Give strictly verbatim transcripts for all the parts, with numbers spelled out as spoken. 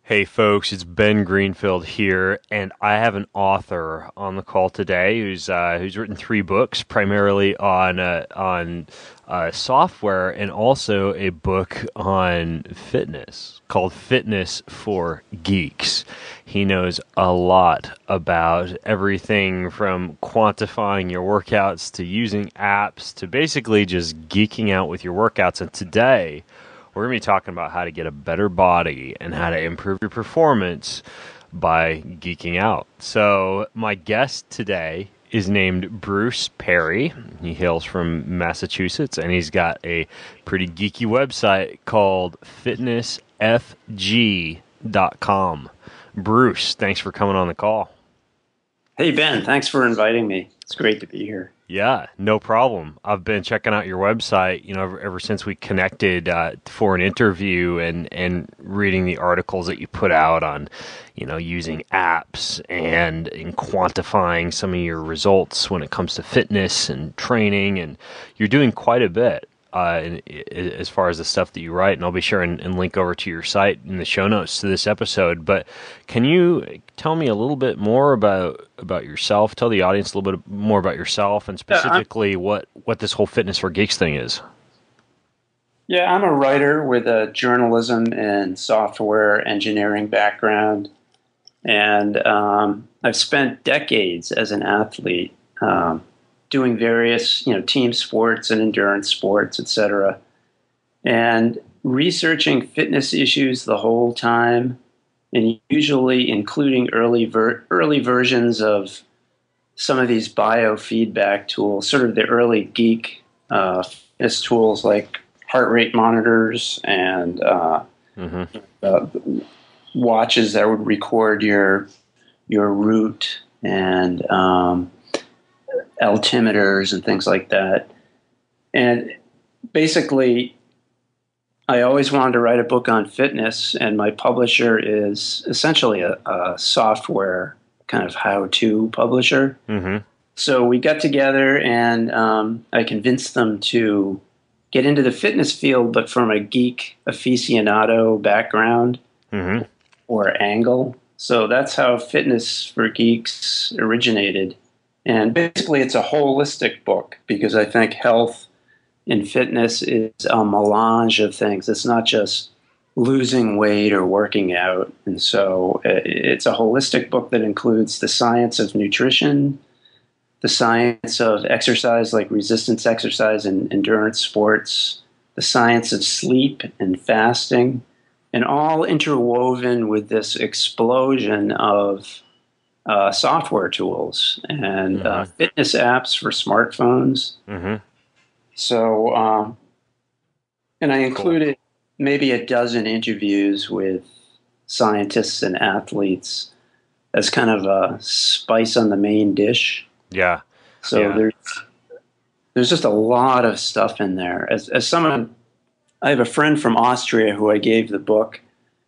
Hey folks, it's Ben Greenfield here, and I have an author on the call today who's uh, who's written three books, primarily on uh, on uh, software, and also a book on fitness called Fitness for Geeks. He knows a lot about everything from quantifying your workouts to using apps to basically just geeking out with your workouts. And today, we're going to be talking about how to get a better body and how to improve your performance by geeking out. So, my guest today is named Bruce Perry. He hails from Massachusetts, and he's got a pretty geeky website called fitness f g dot com. Bruce, thanks for coming on the call. Hey, Ben, thanks for inviting me. It's great to be here. Yeah, no problem. I've been checking out your website, you know, ever, ever since we connected uh, for an interview, and, and reading the articles that you put out on, you know, using apps and in quantifying some of your results when it comes to fitness and training, and you're doing quite a bit uh, in, in, as far as the stuff that you write, and I'll be sure and, and link over to your site in the show notes to this episode. But can you tell me a little bit more about about yourself? Tell the audience a little bit more about yourself, and specifically yeah, what what this whole Fitness for Geeks thing is. Yeah, I'm a writer with a journalism and software engineering background, and um, I've spent decades as an athlete um, doing various, you know, team sports and endurance sports, et cetera, and researching fitness issues the whole time, and usually including early ver- early versions of some of these biofeedback tools, sort of the early geek uh, fitness tools like heart rate monitors and uh, mm-hmm. uh, watches that would record your your route, and um, altimeters and things like that. And basically, I always wanted to write a book on fitness, and my publisher is essentially a, a software kind of how-to publisher. Mm-hmm. So we got together, and um, I convinced them to get into the fitness field, but from a geek aficionado background mm-hmm. or angle. So that's how Fitness for Geeks originated. And basically, it's a holistic book, because I think health and fitness is a melange of things. It's not just losing weight or working out. And so it's a holistic book that includes the science of nutrition, the science of exercise like resistance exercise and endurance sports, the science of sleep and fasting, and all interwoven with this explosion of uh, software tools and mm-hmm. uh, fitness apps for smartphones. Mm-hmm. So, um, and I included cool. maybe a dozen interviews with scientists and athletes as kind of a spice on the main dish. Yeah. So yeah. there's there's just a lot of stuff in there. As as someone, I have a friend from Austria who I gave the book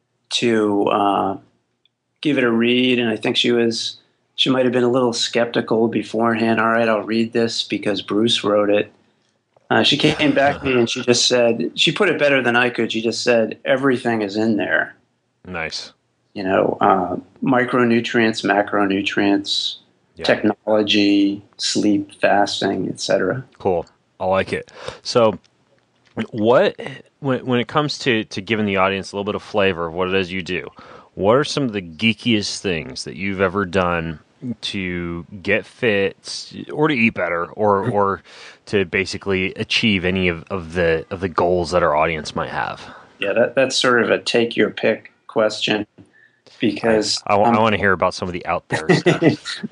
to uh, give it a read, and I think she was she might have been a little skeptical beforehand. All right, I'll read this because Bruce wrote it. Uh, she came back to me and she just said, she put it better than I could. She just said, everything is in there. Nice. You know, uh, micronutrients, macronutrients, yeah. technology, sleep, fasting, et cetera. Cool. I like it. So what, when, when it comes to, to giving the audience a little bit of flavor of what it is you do, what are some of the geekiest things that you've ever done to get fit or to eat better or or to basically achieve any of, of the of the goals that our audience might have? Yeah, that, that's sort of a take your pick question, because I, I, um, I want to hear about some of the out there stuff.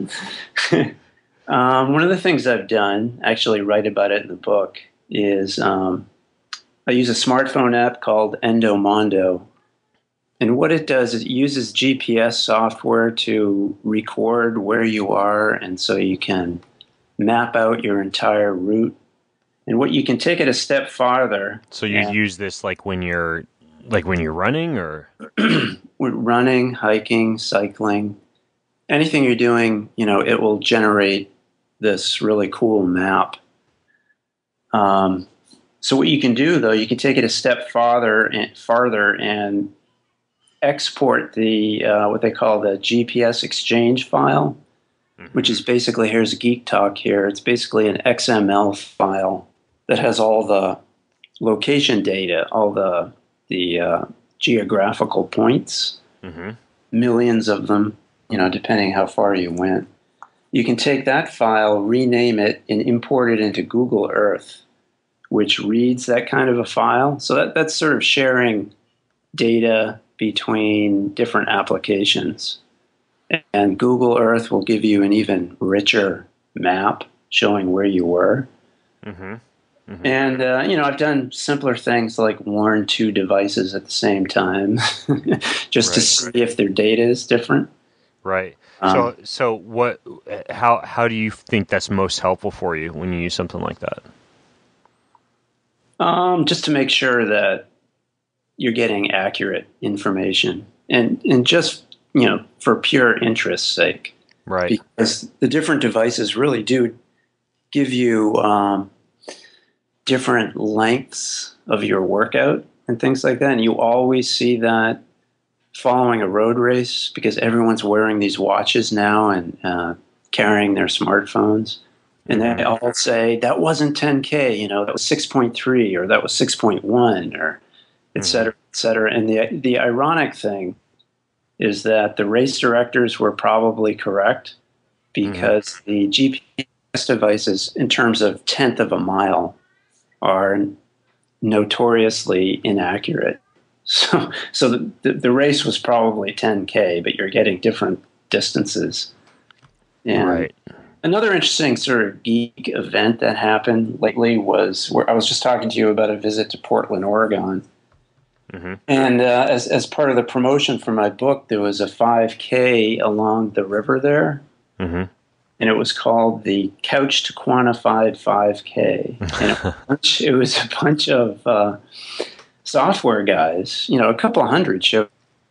um, one of the things I've done, actually write about it in the book, is um, I use a smartphone app called Endomondo. And what it does is it uses G P S software to record where you are, and so you can map out your entire route. And what you can take it a step farther. So you use this like when you're like when you're running, or with running, hiking, cycling, anything you're doing, you know, it will generate this really cool map. Um, so what you can do, though, you can take it a step farther and farther and export the uh, what they call the G P S exchange file, mm-hmm. which is basically, here's Geek Talk here. It's basically an X M L file that has all the location data, all the the uh, geographical points, mm-hmm. millions of them, you know, depending how far you went. You can take that file, rename it, and import it into Google Earth, which reads that kind of a file. So that, that's sort of sharing data between different applications. And Google Earth will give you an even richer map showing where you were. Mm-hmm. Mm-hmm. And, uh, you know, I've done simpler things like warn two devices at the same time just right, to see right. if their data is different. Right. Um, so, so what, how, how do you think that's most helpful for you when you use something like that? Um, just to make sure that you're getting accurate information and, and just, you know, for pure interest's sake. Right. Because the different devices really do give you, um, different lengths of your workout and things like that. And you always see that following a road race because everyone's wearing these watches now and uh, carrying their smartphones. And they all say, that wasn't ten K, you know, that was six point three or that was six point one or et cetera, et cetera. And the, the ironic thing is that the race directors were probably correct because mm-hmm. the G P S devices, in terms of tenth of a mile, are notoriously inaccurate. So so the, the, the race was probably ten K, but you're getting different distances. And right. Another interesting sort of geek event that happened lately was where I was just talking to you about a visit to Portland, Oregon. Mm-hmm. And uh, as, as part of the promotion for my book, there was a five K along the river there. Mm-hmm. And it was called the Couch to Quantified five K. And it was a bunch, it was a bunch of uh, software guys, you know, a couple of hundred showed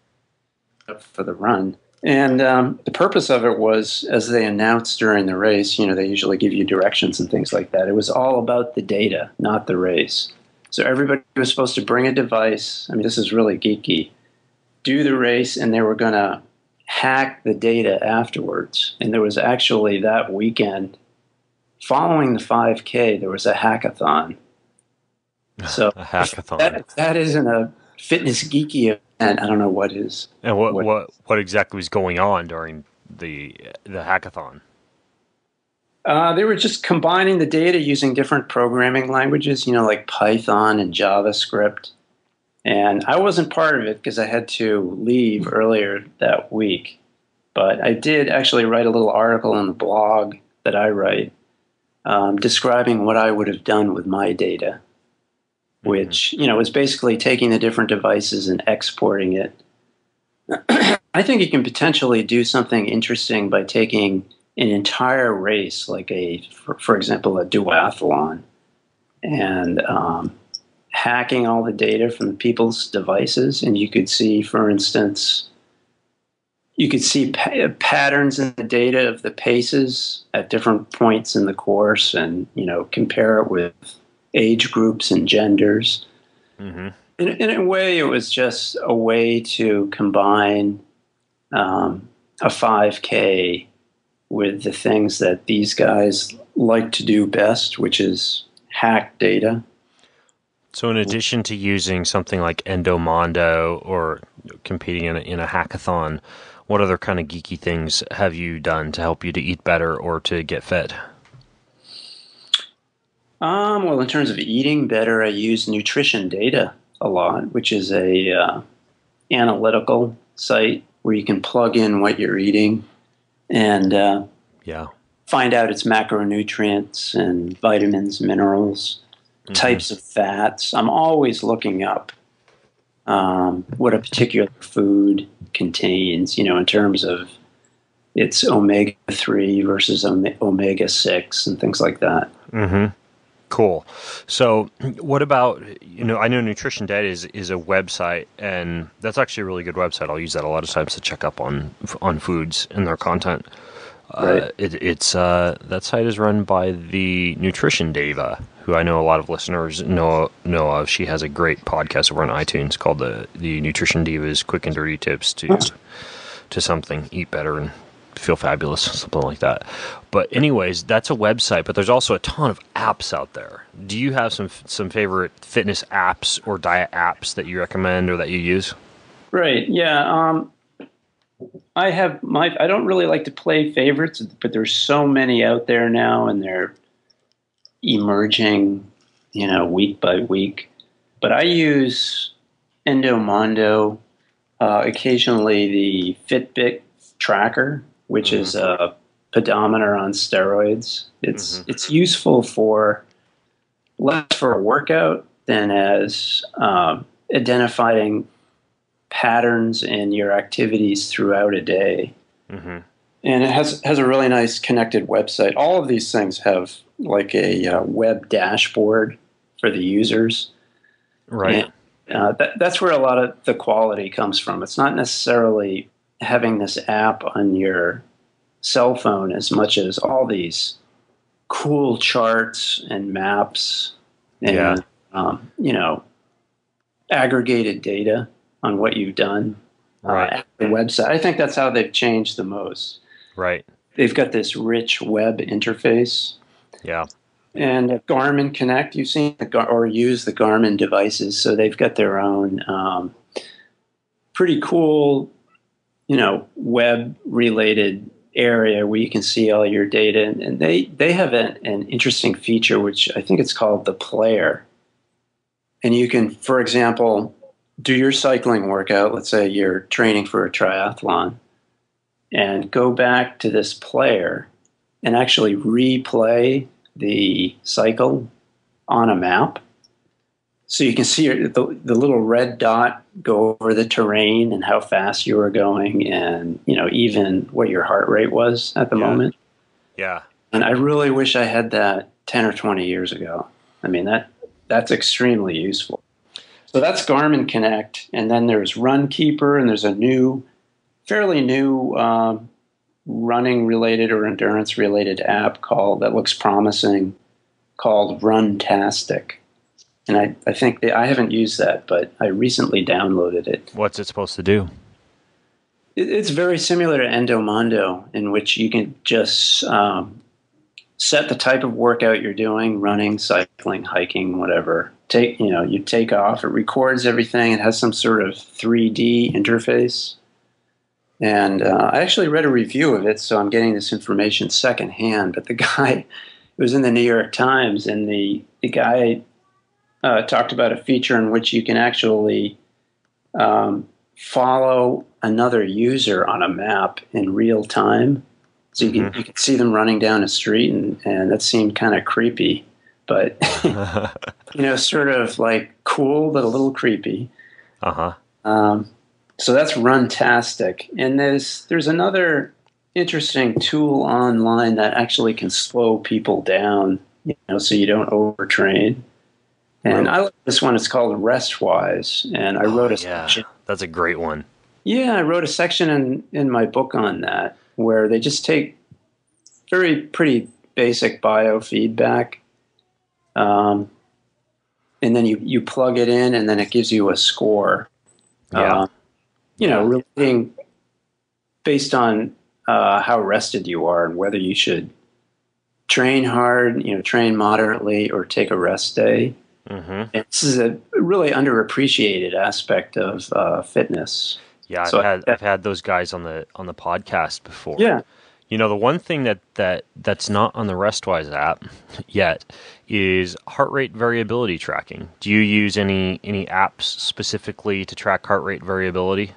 up for the run. And um, the purpose of it was, as they announced during the race, you know, they usually give you directions and things like that. It was all about the data, not the race. So everybody was supposed to bring a device. I mean, this is really geeky. Do the race, and they were going to hack the data afterwards. And there was actually that weekend, following the five K, there was a hackathon. So a hackathon. That, that isn't a fitness geeky event. I don't know what is. And what what what, what exactly was going on during the the hackathon? Uh, they were just combining the data using different programming languages, you know, like Python and JavaScript. And I wasn't part of it because I had to leave earlier that week. But I did actually write a little article on the blog that I write um, describing what I would have done with my data, which, you know, is basically taking the different devices and exporting it. I think you can potentially do something interesting by taking an entire race, like a, for, for example, a duathlon, and um, hacking all the data from the people's devices. And you could see, for instance, you could see pa- patterns in the data of the paces at different points in the course and, you know, compare it with age groups and genders. Mm-hmm. In, in a way, it was just a way to combine um, a five K with the things that these guys like to do best, which is hack data. So in addition to using something like Endomondo or competing in a, in a hackathon, what other kind of geeky things have you done to help you to eat better or to get fit? Um, well, in terms of eating better, I use Nutrition Data a lot, which is a uh, analytical site where you can plug in what you're eating and uh, yeah, find out its macronutrients and vitamins, minerals, mm-hmm. types of fats. I'm always looking up um, what a particular food contains, you know, in terms of its omega three versus omega six and things like that. Mm-hmm. Cool. So what about, you know, I know Nutrition Data is, is a website, and that's actually a really good website. I'll use that a lot of times to check up on on foods and their content. Right. Uh, it, it's uh, that site is run by the Nutrition Diva, who I know a lot of listeners know know of. She has a great podcast over on iTunes called the the Nutrition Diva's Quick and Dirty Tips to to something, eat better and feel fabulous, something like that. But anyways, that's a website, but there's also a ton of apps out there. Do you have some some favorite fitness apps or diet apps that you recommend or that you use? Right. Yeah. Um, I have my. I don't really like to play favorites, but there's so many out there now, and they're emerging, you know, week by week. But I use Endomondo, uh, occasionally the Fitbit tracker, which mm-hmm. is a pedometer on steroids. It's mm-hmm. it's useful for less for a workout than as um, identifying patterns in your activities throughout a day. Mm-hmm. And it has has a really nice connected website. All of these things have like a uh, web dashboard for the users. Right. And, uh, that, that's where a lot of the quality comes from. It's not necessarily having this app on your cell phone as much as all these cool charts and maps and, yeah. um, you know, aggregated data on what you've done right. uh, at the website. I think that's how they've changed the most. Right. They've got this rich web interface. Yeah. And Garmin Connect, you've seen the Gar- or use the Garmin devices, so they've got their own um, pretty cool, you know, web-related area where you can see all your data. And, and they, they have an, an interesting feature, which I think it's called the player. And you can, for example, do your cycling workout. Let's say you're training for a triathlon, and go back to this player and actually replay the cycle on a map. So you can see the, the little red dot go over the terrain and how fast you were going, and, you know, even what your heart rate was at the yeah. moment. Yeah. And I really wish I had that ten or twenty years ago. I mean, that that's extremely useful. So that's Garmin Connect. And then there's Runkeeper, and there's a new, fairly new um, running-related or endurance-related app called that looks promising, called Runtastic. And I, I think that I haven't used that, but I recently downloaded it. What's it supposed to do? It, it's very similar to Endomondo, in which you can just um, set the type of workout you're doing, running, cycling, hiking, whatever. Take, you know, you take off, it records everything, it has some sort of three D interface. And uh, I actually read a review of it, so I'm getting this information secondhand. But the guy, it was in the New York Times, and the, the guy uh, talked about a feature in which you can actually um, follow another user on a map in real time. So you can, mm-hmm. you can see them running down a street, and, and that seemed kind of creepy. But, you know, sort of like cool, but a little creepy. Uh-huh. Um, so that's Runtastic. And there's there's another interesting tool online that actually can slow people down, you know, so you don't overtrain. And right. I like this one. It's called Restwise. And I wrote oh, a yeah. section. That's a great one. Yeah, I wrote a section in, in my book on that, where they just take very pretty basic biofeedback. Um, and then you, you plug it in, and then it gives you a score. Yeah. Um, you know, relating based on uh, how rested you are and whether you should train hard, you know, train moderately, or take a rest day. Mm-hmm. This is a really underappreciated aspect of uh, fitness. Yeah, I've so had I, I've had those guys on the on the podcast before. Yeah. You know, the one thing that, that, that's not on the Restwise app yet is heart rate variability tracking. Do you use any any apps specifically to track heart rate variability?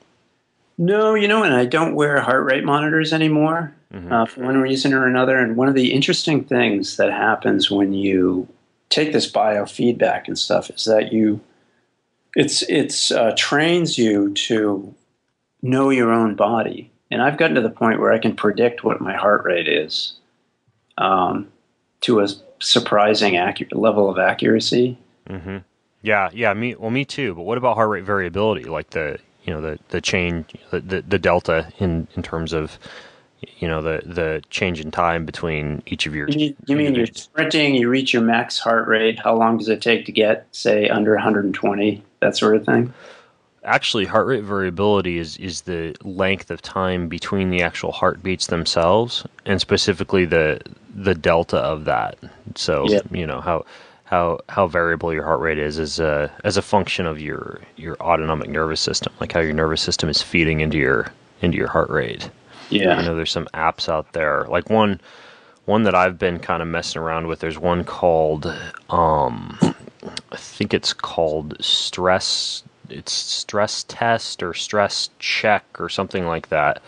No, you know, and I don't wear heart rate monitors anymore mm-hmm. uh, for one reason or another. And one of the interesting things that happens when you take this biofeedback and stuff is that you it's it's uh, trains you to know your own body. And I've gotten to the point where I can predict what my heart rate is um, to a surprising accurate level of accuracy. Mm-hmm. Yeah, yeah, me. Well, me too. But what about heart rate variability? Like the you know the the change, the the, the delta in in terms of you know, the the change in time between each of your You mean, you mean you're individual. sprinting, you reach your max heart rate. How long does it take to get, say, under one hundred twenty, that sort of thing? Actually, heart rate variability is is the length of time between the actual heartbeats themselves, and specifically the the delta of that. So, Yeah. you know, how how how variable your heart rate is is a as a function of your your autonomic nervous system, like how your nervous system is feeding into your into your heart rate. I Yeah. know there's some apps out there, like one one that I've been kind of messing around with. There's one called, um, I think it's called stress. It's stress test or stress check or something like that.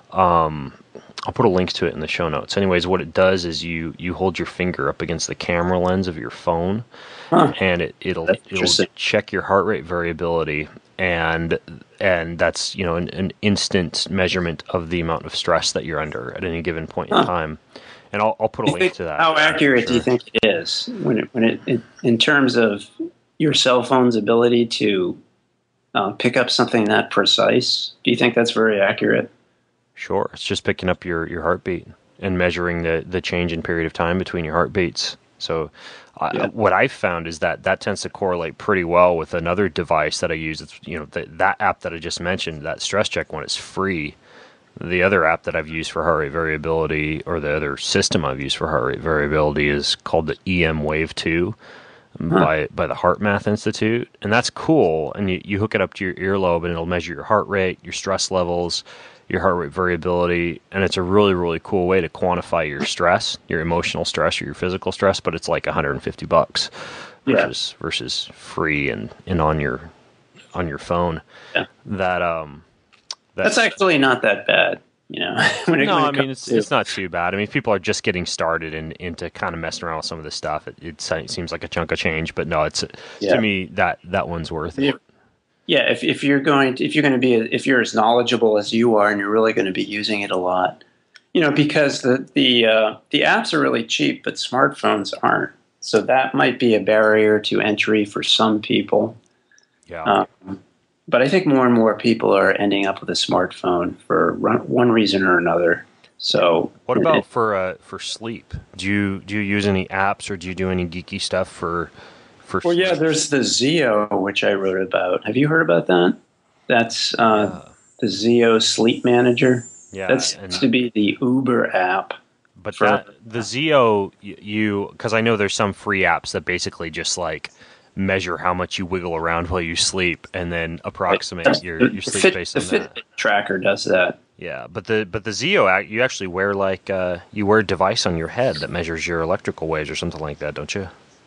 Um, I'll put a link to it in the show notes. Anyways, what it does is you you hold your finger up against the camera lens of your phone, Huh. and it it'll That's it'll interesting. check your heart rate variability, and and that's, you know, an, an instant measurement of the amount of stress that you're under at any given point in Huh. time. And I'll I'll put a Do you link think, to that. how accurate do you Sure. think it is when it, when it, in, in terms of your cell phone's ability to uh, pick up something that precise? Do you think that's very accurate? Sure. It's just picking up your, your heartbeat and measuring the, the change in period of time between your heartbeats. So, Yeah. uh, what I've found is that that tends to correlate pretty well with another device that I use. It's, you know, the, that app that I just mentioned, that stress check one, is free. The other app that I've used for heart rate variability, or the other system I've used for heart rate variability, is called the E M Wave two Huh. by by the HeartMath Institute, and that's cool. And you, you hook it up to your earlobe, and it'll measure your heart rate, your stress levels, your heart rate variability, and it's a really really cool way to quantify your stress, your emotional stress or your physical stress. But it's like one hundred fifty bucks Yeah. versus versus free and, and on your on your phone. Yeah. That um that That's actually not that bad, you know. when it, no, when I it mean comes it's to, it's not too bad. I mean, if people are just getting started and into kind of messing around with some of this stuff, it, it se- seems like a chunk of change. But no, it's yeah. to me that that one's worth it. If, yeah, if, if you're going to, if you're going to be, if you're as knowledgeable as you are, and you're really going to be using it a lot, you know, because the the uh, the apps are really cheap, but smartphones aren't. So that might be a barrier to entry for some people. Yeah. Um, but I think more and more people are ending up with a smartphone for run, one reason or another. So What it- about it- for uh, for sleep? Do you do you use any apps or do you do any geeky stuff for for? well, yeah, sleep? there's the Zeo, which I wrote about. Have you heard about that? That's uh, Yeah. the Zeo Sleep Manager. Yeah, That seems to and be the Uber app. but for- that the Zeo y- you because I know there's some free apps that basically just like measure how much you wiggle around while you sleep and then approximate your, The your sleep Fit- based the on that. Fitbit tracker does that. Yeah, but the but the Zeo act you actually wear like uh, you wear a device on your head that measures your electrical waves or something like that, don't you?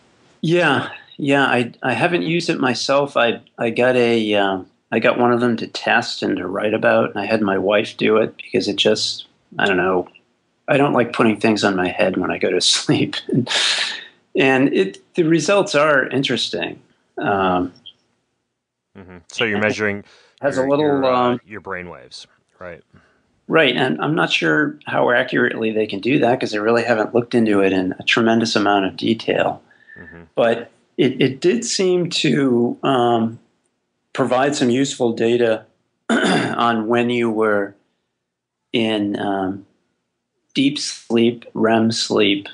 Yeah, yeah. I I haven't used it myself. I I got a um, I got one of them to test and to write about, and I had my wife do it because it just I don't know. I don't like putting things on my head when I go to sleep, and it the results are interesting. Um, hmm So you're measuring has your, a little your, uh, um, your brain waves, right? right, and I'm not sure how accurately they can do that because I really haven't looked into it in a tremendous amount of detail. hmm But it, it did seem to um, provide some useful data on when you were in um, deep sleep, R E M sleep,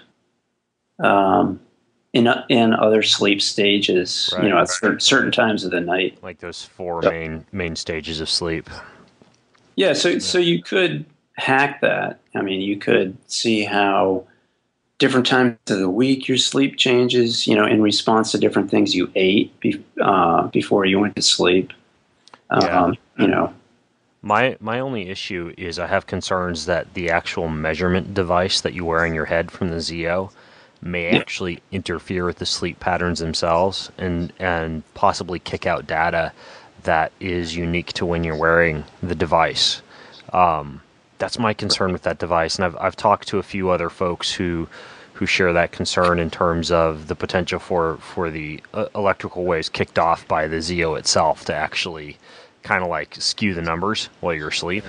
um, in in other sleep stages. Right. You know, at certain, certain times of the night. Like those four Yeah. main main stages of sleep. Yeah, so so you could hack that. I mean, you could see how different times of the week your sleep changes. You know, in response to different things you ate be, uh, before you went to sleep. Yeah. Um, you know, My my only issue is I have concerns that the actual measurement device that you wear on your head from the Zeo may Yeah. actually interfere with the sleep patterns themselves and and possibly kick out data that is unique to when you're wearing the device. Um, that's my concern with that device, and I've I've talked to a few other folks who who share that concern in terms of the potential for for the uh, electrical waves kicked off by the Zeo itself to actually kind of like skew the numbers while you're asleep.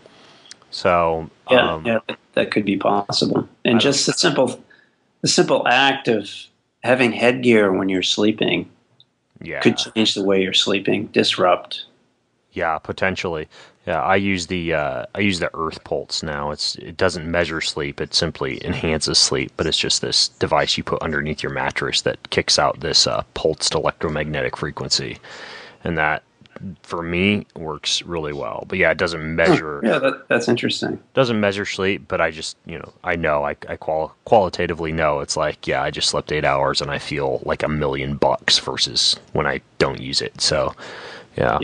So yeah, um, yeah, that, that could be possible. I And don't- just the simple, the simple act of having headgear when you're sleeping yeah, could change the way you're sleeping, disrupt Yeah, potentially. Yeah, I use the uh, I use the Earth Pulse now. It's it doesn't measure sleep; it simply enhances sleep. But it's just this device you put underneath your mattress that kicks out this uh, pulsed electromagnetic frequency, and that for me works really well. But yeah, it doesn't Huh. measure Yeah, that, that's interesting. doesn't measure sleep. But I just you know I know I I qual- qualitatively know it's like yeah I just slept eight hours and I feel like a million bucks versus when I don't use it. So yeah. Yeah.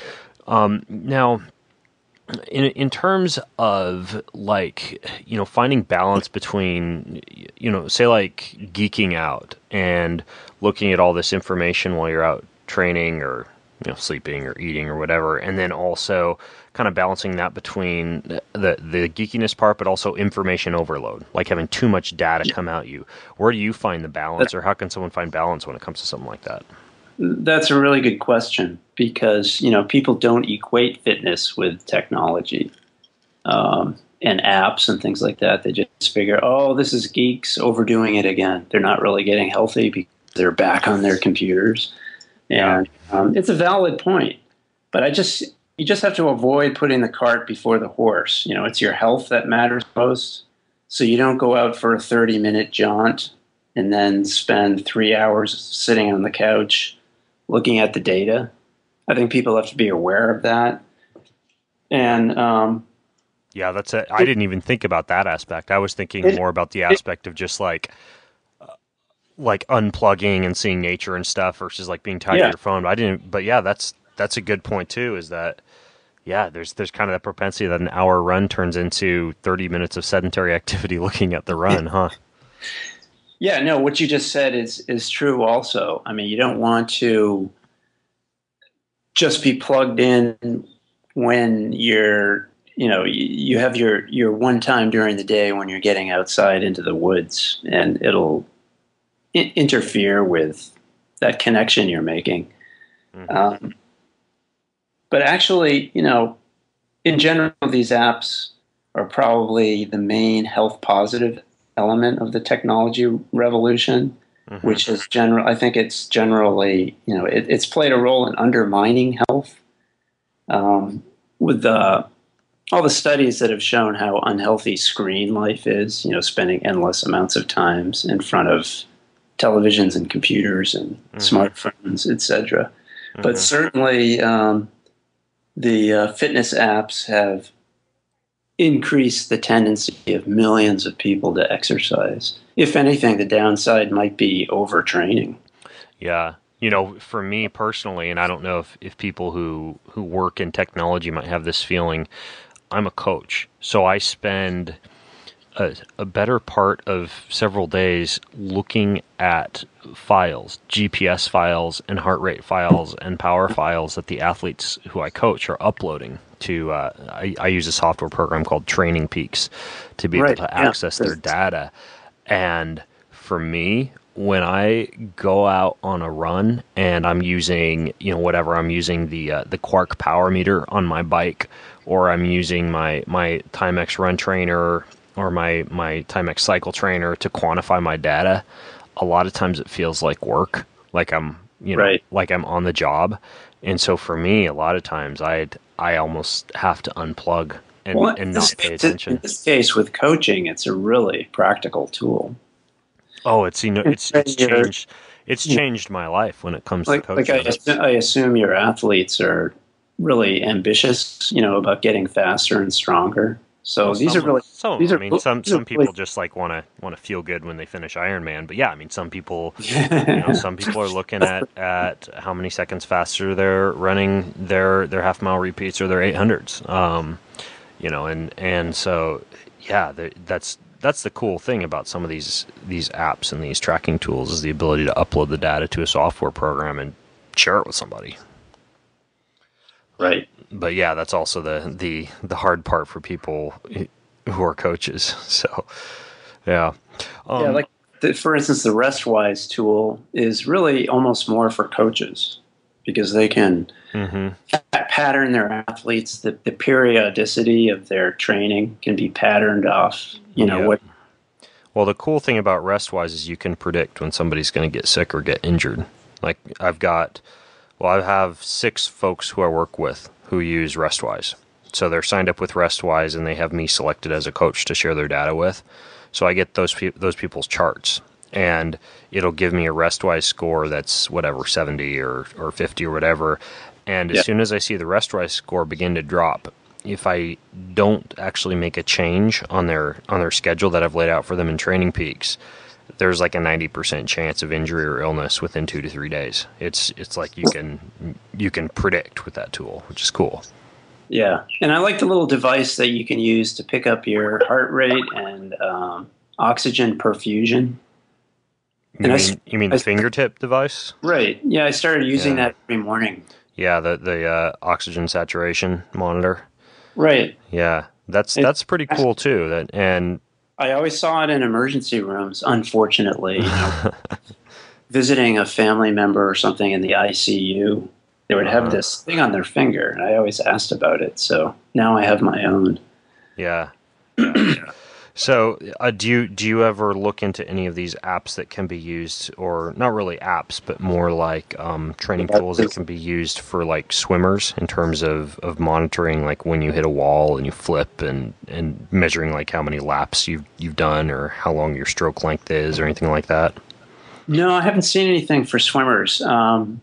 Now, in in terms of like you know finding balance between you know say like geeking out and looking at all this information while you're out training or you know sleeping or eating or whatever, and then also kind of balancing that between the the, the geekiness part, but also information overload, like having too much data Yeah. come at you. Where do you find the balance, or how can someone find balance when it comes to something like that? That's a really good question because you know people don't equate fitness with technology um, and apps and things like that. They just figure, oh, this is geeks overdoing it again. They're not really getting healthy because they're back on their computers, Yeah. and um, it's a valid point. But I just you just have to avoid putting the cart before the horse. You know, it's your health that matters most. So you don't go out for a thirty minute jaunt and then spend three hours sitting on the couch looking at the data. I think people have to be aware of that. And um, Yeah, that's it. I didn't even think about that aspect. I was thinking it, more about the it, aspect of just like like unplugging and seeing nature and stuff versus like being tied to yeah, your phone. But I didn't. But yeah, that's that's a good point too. Is that yeah? There's there's kind of that propensity that an hour run turns into thirty minutes of sedentary activity looking at the run, huh? yeah. No, what you just said is is true. Also, I mean, you don't want to just be plugged in when you're, you know, you, you have your your one time during the day when you're getting outside into the woods, and it'll I- interfere with that connection you're making. Mm-hmm. Um, but actually, you know, in general, these apps are probably the main health positive element of the technology revolution, Mm-hmm. which is general. I think it's generally, you know, it, it's played a role in undermining health. Um, with the all the studies that have shown how unhealthy screen life is, you know, spending endless amounts of times in front of televisions and computers and Mm-hmm. smartphones, et cetera. Mm-hmm. But certainly, um, the uh, fitness apps have increased the tendency of millions of people to exercise. If anything, the downside might be overtraining. Yeah. You know, for me personally, and I don't know if, if people who, who work in technology might have this feeling, I'm a coach. So I spend a, a better part of several days looking at files, G P S files and heart rate files and power files that the athletes who I coach are uploading to, uh, I, I use a software program called Training Peaks to be Right. able to Yeah. access their data. And for me, when I go out on a run and I'm using, you know, whatever, I'm using the uh, the Quark power meter on my bike, or I'm using my my Timex run trainer or my my Timex cycle trainer to quantify my data, a lot of times it feels like work, like I'm, you know, Right. like I'm on the job. And so for me, a lot of times I I almost have to unplug and, Well, and in not this, pay in attention. this case, with coaching, it's a really practical tool. Oh, it's you know, And it's it's you're, changed it's you know, changed my life when it comes to like, like I, coaching. assume, I assume your athletes are really ambitious, you know, about getting faster and stronger. So Well, these are some really, some these I are, mean some these are some really, people just like want to want to feel good when they finish Ironman, but yeah, I mean some people, you know, some people are looking at at how many seconds faster they're running their their half mile repeats or their eight hundreds. Um, you know, and and so yeah, that's that's the cool thing about some of these these apps and these tracking tools is the ability to upload the data to a software program and share it with somebody. right. But yeah, that's also the the the hard part for people who are coaches. So yeah, Yeah, um, like the, for instance, the RestWise tool is really almost more for coaches because they can mm-hmm. pa- pattern their athletes. The, the periodicity of their training can be patterned off. You know Yeah. what? Well, the cool thing about RestWise is you can predict when somebody's going to get sick or get injured. Like I've got, well, I have six folks who I work with who use RestWise. So they're signed up with RestWise, and they have me selected as a coach to share their data with. So I get those pe- those people's charts, and it'll give me a RestWise score that's whatever, seventy or, or fifty or whatever. And as yeah. soon as I see the RestWise score begin to drop, if I don't actually make a change on their on their schedule that I've laid out for them in Training Peaks, there's like a ninety percent chance of injury or illness within two to three days. It's it's like you can you can predict with that tool, which is cool. Yeah, and I like the little device that you can use to pick up your heart rate and um, oxygen perfusion. You and mean, I, you mean the I, fingertip device? Right. Yeah, I started using yeah. that every morning. Yeah, the the uh, oxygen saturation monitor. Right. Yeah, that's it, that's pretty cool too. That and I always saw it in emergency rooms. Unfortunately, you know, visiting a family member or something in the I C U, they would have uh, this thing on their finger, and I always asked about it. So now I have my own. Yeah. yeah. So, uh, do you do you ever look into any of these apps that can be used, or not really apps, but more like um, training tools that can be used for like swimmers in terms of, of monitoring, like when you hit a wall and you flip, and, and measuring like how many laps you've you've done, or how long your stroke length is, or anything like that? No, I haven't seen anything for swimmers. Um,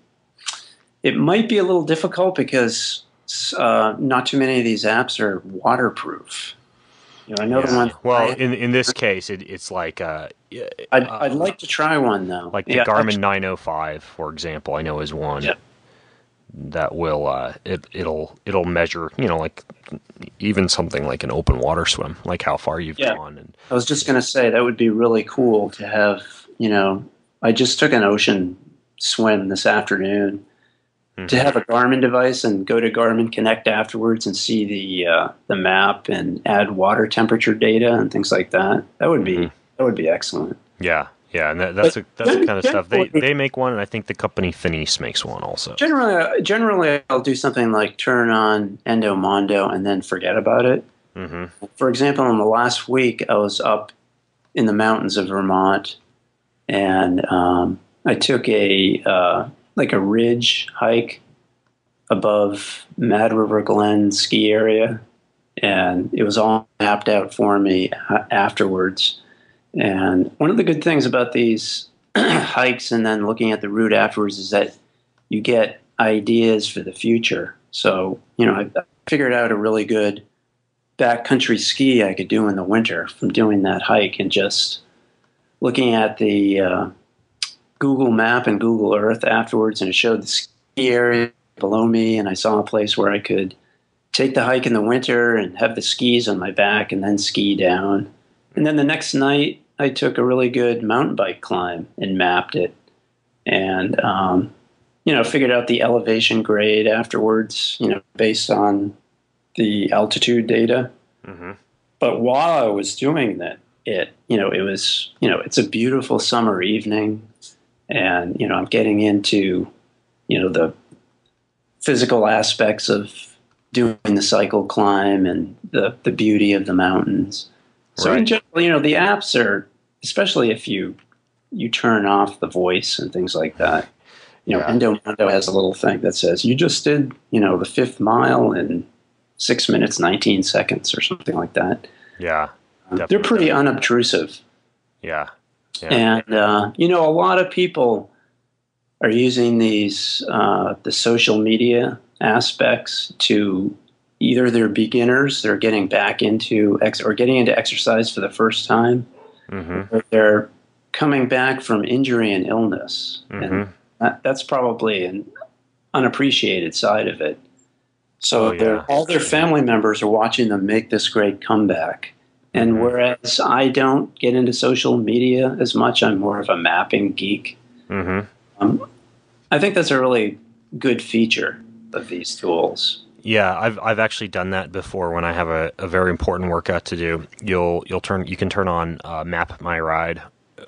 it might be a little difficult because uh, not too many of these apps are waterproof. You know, I know yeah. the one. Well, in in this case, it, it's like uh, I'd uh, I'd like to try one though. Like the yeah, Garmin nine oh five, for example, I know is one yeah. that will uh, it it'll it'll measure, you know, like even something like an open water swim, like how far you've yeah. gone. And I was just gonna say that would be really cool to have. You know, I just took an ocean swim this afternoon. To have a Garmin device and go to Garmin Connect afterwards and see the uh, the map and add water temperature data and things like that, that would be mm-hmm. that would be excellent. Yeah, yeah, and that, that's a, that's the kind of stuff they they make one, and I think the company Finis makes one also. Generally, generally, I'll do something like turn on Endomondo and then forget about it. Mm-hmm. For example, in the last week, I was up in the mountains of Vermont, and um, I took a uh, like a ridge hike above Mad River Glen ski area, and it was all mapped out for me afterwards. And one of the good things about these hikes and then looking at the route afterwards is that you get ideas for the future. So, you know, I figured out a really good backcountry ski I could do in the winter from doing that hike, and just looking at the uh, Google Map and Google Earth afterwards, and it showed the ski area below me, and I saw a place where I could take the hike in the winter and have the skis on my back and then ski down. And then the next night, I took a really good mountain bike climb and mapped it, and um, you know, figured out the elevation grade afterwards, you know, based on the altitude data. Mm-hmm. But while I was doing that, it, you know, it was, you know, it's a beautiful summer evening. And, you know, I'm getting into, you know, the physical aspects of doing the cycle climb and the, the beauty of the mountains. So right. in general, you know, the apps are, especially if you you turn off the voice and things like that. You know, yeah. Endomondo has a little thing that says, you just did, you know, the fifth mile in six minutes, nineteen seconds or something like that. Yeah. Uh, they're pretty unobtrusive. Yeah. Yeah. And, uh, you know, a lot of people are using these, uh, the social media aspects to either they're beginners, they're getting back into, ex- or getting into exercise for the first time, mm-hmm. or they're coming back from injury and illness. Mm-hmm. And that, that's probably an unappreciated side of it. So oh, yeah. all their family members are watching them make this great comeback. And mm-hmm. whereas I don't get into social media as much, I'm more of a mapping geek. Mm-hmm. Um, I think that's a really good feature of these tools. Yeah, I've I've actually done that before. When I have a, a very important workout to do, you'll you'll turn you can turn on uh, Map My Ride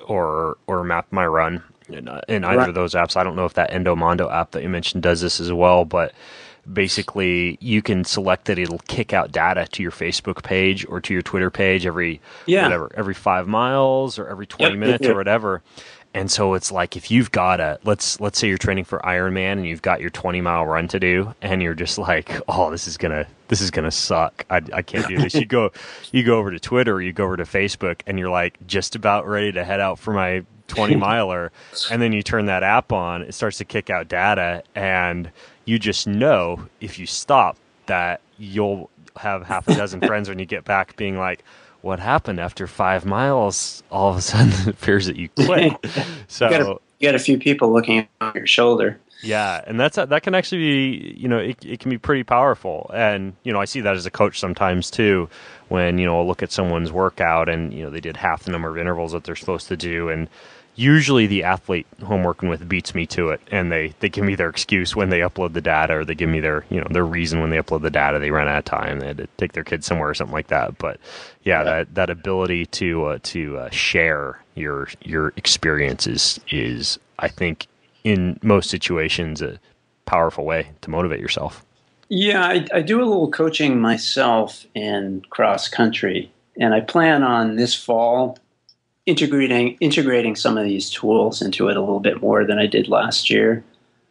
or or Map My Run in, uh, in either right. of those apps. I don't know if that Endomondo app that you mentioned does this as well, but basically you can select that it'll kick out data to your Facebook page or to your Twitter page every yeah. whatever every five miles or every twenty yep, minutes yep. or whatever. And so it's like if you've got a let's let's say you're training for Ironman and you've got your twenty mile run to do, and you're just like, oh, this is gonna this is gonna suck. I, I can't do this. You go you go over to Twitter, or you go over to Facebook, and you're like just about ready to head out for my twenty miler, and then you turn that app on, it starts to kick out data, and you just know if you stop that you'll have half a dozen friends when you get back being like, what happened after five miles? All of a sudden it appears that you quit. So you got, a, you got a few people looking on your shoulder. Yeah, and that's that can actually be, you know, it, it can be pretty powerful. And, you know, I see that as a coach sometimes too, when, you know, I'll look at someone's workout and, you know, they did half the number of intervals that they're supposed to do, and usually the athlete who I'm working with beats me to it, and they, they give me their excuse when they upload the data, or they give me their, you know, their reason when they upload the data. They ran out of time, they had to take their kids somewhere or something like that. But yeah, yeah. that that ability to uh, to uh, share your your experiences is, I think, in most situations, a powerful way to motivate yourself. Yeah, I, I do a little coaching myself in cross country, and I plan on this fall integrating integrating some of these tools into it a little bit more than I did last year.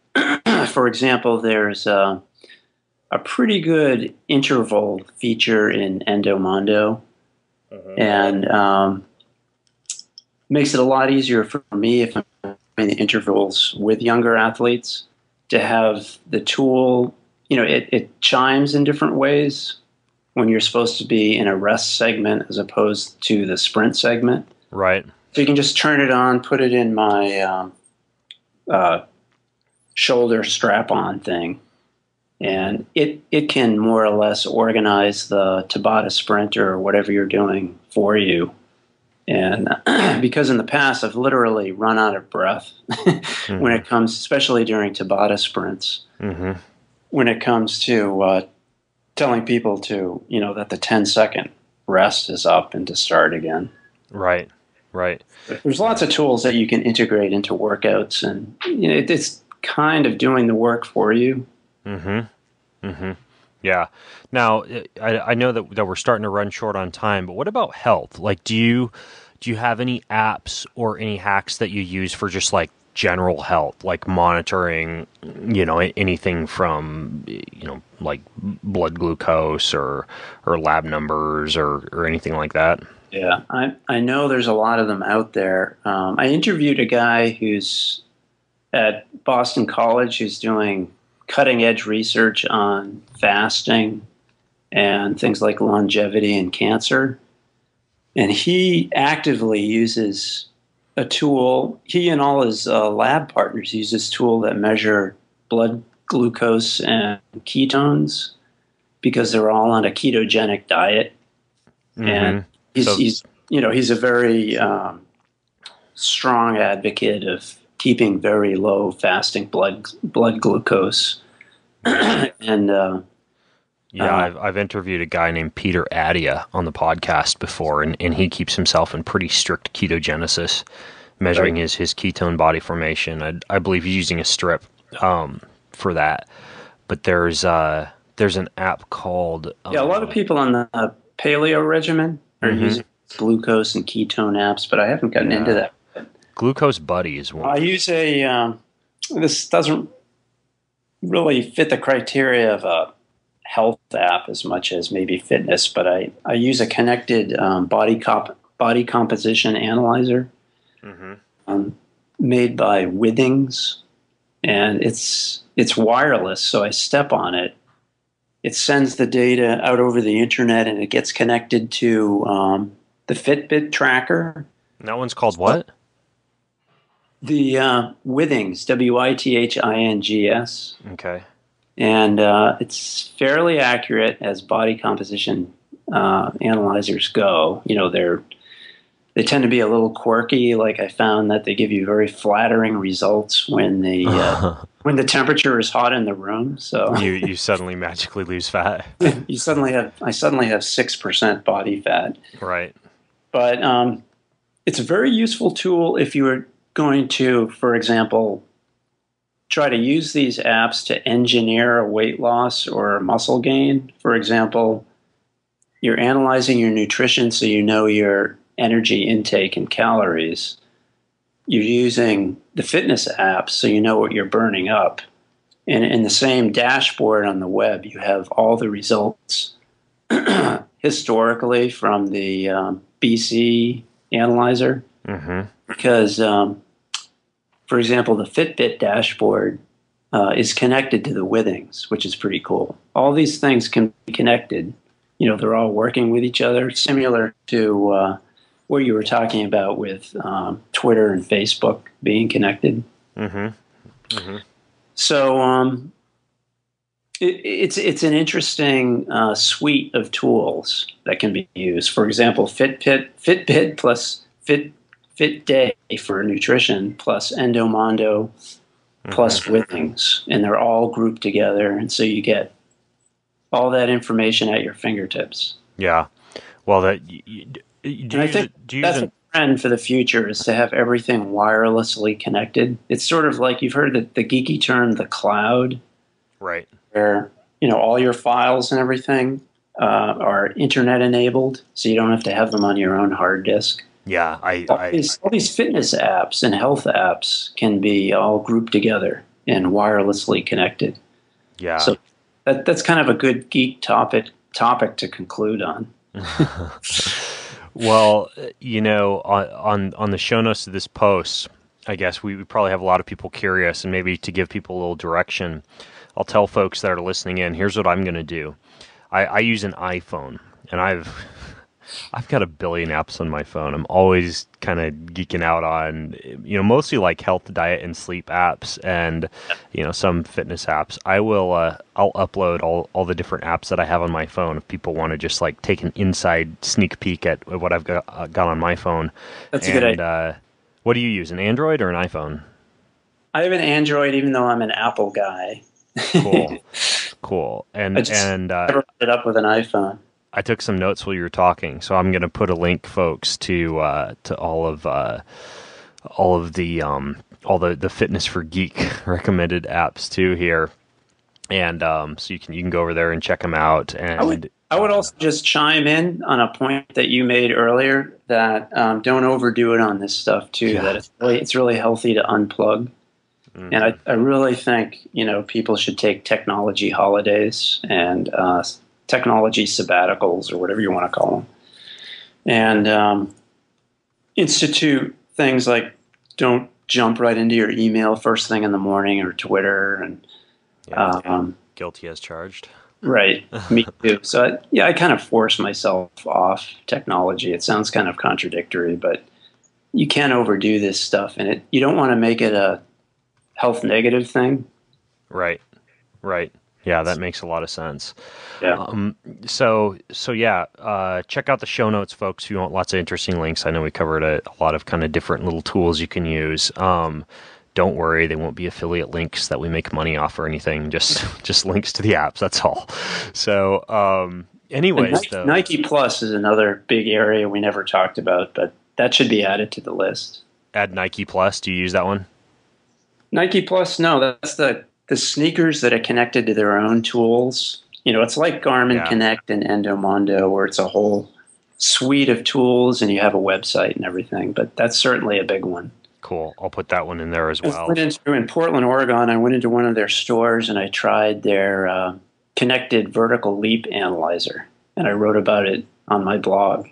For example, there's a, a pretty good interval feature in Endomondo, uh-huh. and um, makes it a lot easier for me if I'm doing the intervals with younger athletes to have the tool. You know, it, it chimes in different ways when you're supposed to be in a rest segment as opposed to the sprint segment. Right. So you can just turn it on, put it in my um, uh, shoulder strap-on thing, and it it can more or less organize the Tabata sprinter or whatever you're doing for you. And because in the past I've literally run out of breath mm-hmm. when it comes, especially during Tabata sprints, mm-hmm. when it comes to uh, telling people to, you know, that the ten second rest is up and to start again. Right. Right. There's lots of tools that you can integrate into workouts, and you know, it, it's kind of doing the work for you. Mm-hmm. Mm-hmm. Yeah. Now, I, I know that, that we're starting to run short on time, but what about health? Like, do you do you have any apps or any hacks that you use for just like general health, like monitoring, you know, anything from, you know, like blood glucose or or lab numbers or, or anything like that? Yeah, I I know there's a lot of them out there. Um, I interviewed a guy who's at Boston College who's doing cutting edge research on fasting and things like longevity and cancer. And he actively uses a tool. He and all his uh, lab partners use this tool that measure blood glucose and ketones because they're all on a ketogenic diet. Mm-hmm. And He's, so, he's, you know, he's a very um, strong advocate of keeping very low fasting blood blood glucose, and uh, yeah, uh, I've I've interviewed a guy named Peter Adia on the podcast before, and, and he keeps himself in pretty strict ketogenesis, measuring right. his, his ketone body formation. I I believe he's using a strip um, for that, but there's uh there's an app called um, yeah, a lot of people on the uh, paleo regimen are mm-hmm. using glucose and ketone apps, but I haven't gotten yeah. into that. Glucose Buddy is one. I use a, um, this doesn't really fit the criteria of a health app as much as maybe fitness, but I, I use a connected um, body comp- body composition analyzer mm-hmm. um, made by Withings, and it's it's wireless, so I step on it. It sends the data out over the internet, and it gets connected to um, the Fitbit tracker. And that one's called what? The uh, Withings, W I T H I N G S. Okay. And uh, it's fairly accurate as body composition uh, analyzers go. You know, they're they tend to be a little quirky. Like I found that they give you very flattering results when the uh, when the temperature is hot in the room. So you you suddenly magically lose fat. you suddenly have I suddenly have six percent body fat. Right. But um, it's a very useful tool if you are going to, for example, try to use these apps to engineer a weight loss or muscle gain. For example, you're analyzing your nutrition so you know your energy intake and calories. you're using the fitness apps so you know what you're burning up. And in the same dashboard on the web, you have all the results historically from the um, B C analyzer. Mm-hmm. Because, um, for example, the Fitbit dashboard uh, is connected to the Withings, which is pretty cool. All these things can be connected. You know, they're all working with each other, similar to uh, what you were talking about with um, Twitter and Facebook being connected. Mm-hmm. Mm-hmm. So um, it, it's it's an interesting uh, suite of tools that can be used. For example, Fitbit, Fitbit plus Fit FitDay for nutrition plus Endomondo plus mm-hmm. Withings, and they're all grouped together, and so you get all that information at your fingertips. Yeah, well, that you, you, do and you I think do you that's use a trend for the future is to have everything wirelessly connected. It's sort of like you've heard the, the geeky term, the cloud, right? Where you know all your files and everything uh, are internet enabled, so you don't have to have them on your own hard disk. Yeah, I all, I, these, all these fitness apps and health apps can be all grouped together and wirelessly connected. Yeah, so that that's kind of a good geek topic topic to conclude on. Well, you know, on, on on the show notes of this post, I guess we, we probably have a lot of people curious, and maybe to give people a little direction, I'll tell folks that are listening in, here's what I'm going to do. I, I use an iPhone, and I've I've got a billion apps on my phone. I'm always kind of geeking out on, you know, mostly like health, diet, and sleep apps, and you know, some fitness apps. I will, uh, I'll upload all, all the different apps that I have on my phone if people want to just like take an inside sneak peek at what I've got, uh, got on my phone. That's a and, good idea. Uh, what do you use, an Android or an iPhone? I have an Android, even though I'm an Apple guy. Cool, cool. And I just and uh, never put it up with an iPhone. I took some notes while you were talking, so I'm going to put a link, folks, to uh, to all of uh, all of the um, all the, the Fitness for Geek recommended apps too here, and um, so you can you can go over there and check them out. And I would I would also just chime in on a point that you made earlier that um, don't overdo it on this stuff too. Yeah. That it's really it's really healthy to unplug. Mm-hmm. And I, I really think you know people should take technology holidays and uh, technology sabbaticals or whatever you want to call them, and um, institute things like don't jump right into your email first thing in the morning or Twitter and yeah, um, guilty as charged. Right, me too. So I, yeah, I kind of force myself off technology. It sounds kind of contradictory, but you can't overdo this stuff, and it you don't want to make it a health negative thing. Right, right. Yeah, that makes a lot of sense. Yeah. Um, so, so yeah, uh, check out the show notes, folks, if you want lots of interesting links. I know we covered a, a lot of kind of different little tools you can use. Um, don't worry, they won't be affiliate links that we make money off or anything. Just, just links to the apps. That's all. So, um, anyways, Nike, though, Nike Plus is another big area we never talked about, but that should be added to the list. Add Nike Plus. Do you use that one? Nike Plus, no, that's the the sneakers that are connected to their own tools. You know, it's like Garmin Yeah. Connect and Endomondo, where it's a whole suite of tools and you have a website and everything. But that's certainly a big one. Cool. I'll put that one in there as I well. went into, in Portland, Oregon, I went into one of their stores and I tried their uh, connected vertical leap analyzer. And I wrote about it on my blog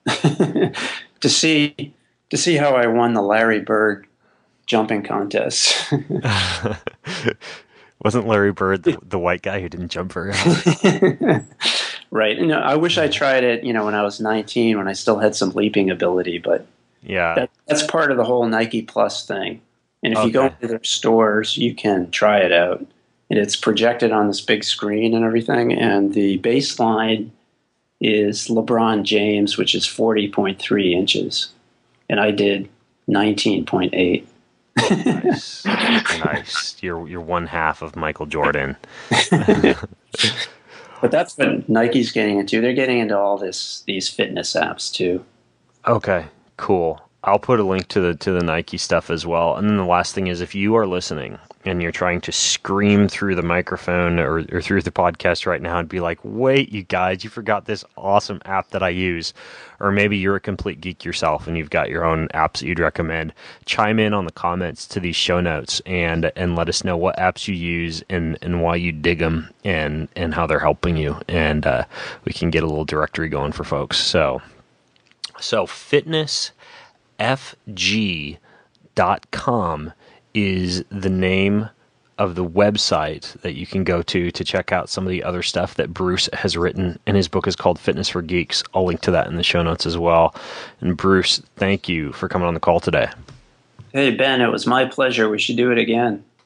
to see to see how I won the Larry Bird jumping contest. Wasn't Larry Bird the, the white guy who didn't jump very high? Right. You know, I wish I tried it, you know, when I was nineteen, when I still had some leaping ability, but Yeah. that, that's part of the whole Nike Plus thing. And if you go Okay. into their stores, you can try it out. And it's projected on this big screen and everything. And the baseline is LeBron James, which is forty point three inches. And I did nineteen point eight. Nice. Nice. You're you're one half of Michael Jordan. But that's what Nike's getting into. They're getting into all this these fitness apps too. Okay, cool. I'll put a link to the to the Nike stuff as well. And then the last thing is, if you are listening and you're trying to scream through the microphone or, or through the podcast right now and be like, wait, you guys, you forgot this awesome app that I use. Or maybe you're a complete geek yourself and you've got your own apps that you'd recommend. Chime in on the comments to these show notes and and let us know what apps you use and, and why you dig them and, and how they're helping you. And uh, we can get a little directory going for folks. So, so fitness f g dot com is the name of the website that you can go to to check out some of the other stuff that Bruce has written. And his book is called Fitness for Geeks. I'll link to that in the show notes as well. And Bruce, thank you for coming on the call today. Hey, Ben, it was my pleasure. We should do it again.